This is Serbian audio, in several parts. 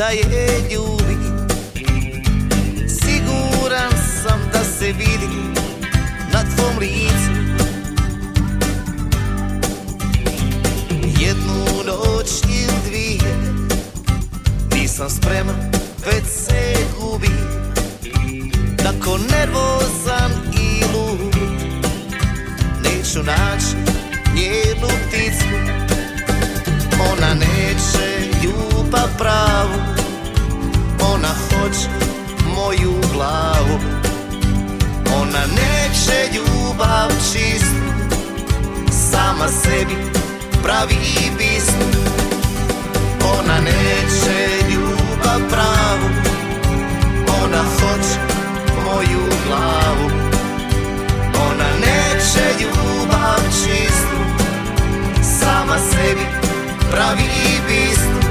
da je ljubi. Siguran sam da se vidi na tvom licu. Jednu noć ili dvije nisam spreman, već se gubi. Tako nervozan i lud neću naći njenu pticu. Ona neće ljubav pravu, ona hoće moju glavu. Ona neće ljubav čistu, sama sebi pravi bisnu. Ona neće ljubav pravu, ona hoće moju glavu. Ona neće ljubav čistu, sama sebi pravi bisnu.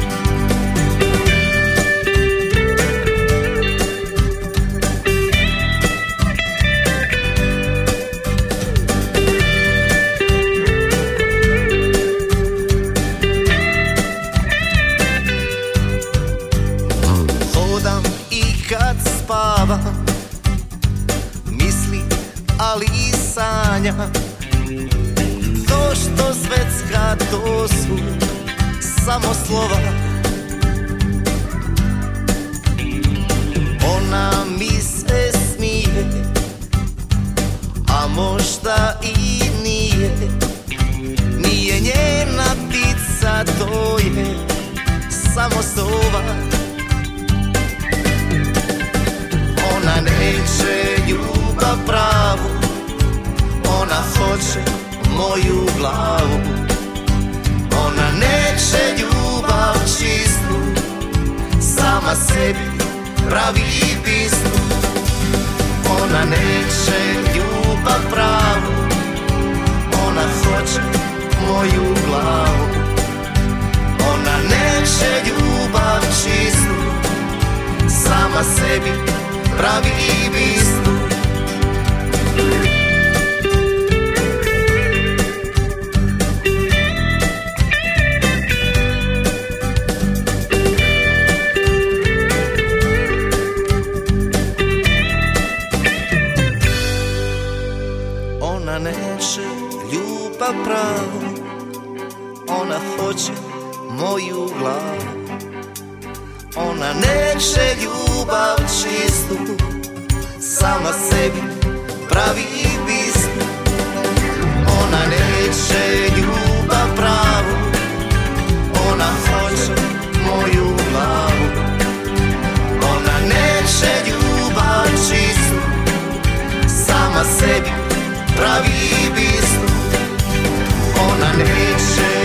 Hodam i kad spavam, misli, ali i sanja. To što zvecka, to su samo slova. Ona mi se smije, a možda i nije. Nije njena ptica, to je samo sova. Ona neće ljubav pravu, ona hoće moju glavu. Ona neće ljubav čistu, sama sebi pravi bisnu. Ona neće ljubav pravu, ona hoće moju glavu. Ona neće ljubav čistu, sama sebi pravi bisnu. Ona neće ljubav pravu, ona hoće moju glavu. Ona neće ljubav čistu, sama sebi pravi bisnu. Ona neće ljubav pravu, ona hoće moju glavu. Ona neće ljubav čistu, sama sebi pravi bisnu. Ona neće